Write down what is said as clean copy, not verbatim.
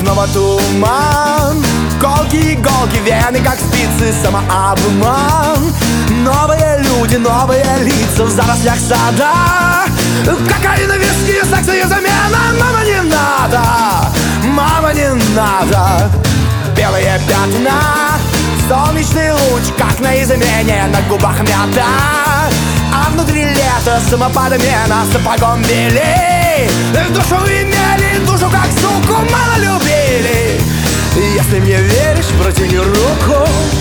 снова туман. Колки, иголки, вены, как спицы, самообман. Новые люди, новые лица в зарослях сада. Кокаин, виски, секс и замена. Мама, не надо, мама, не надо. Белые пятна, солнечный луч, как на измене, на губах мята. А внутри лето, самоподмена, сапогом били. Душу имели, душу как суку мало любили. Если мне веришь, протяни руку.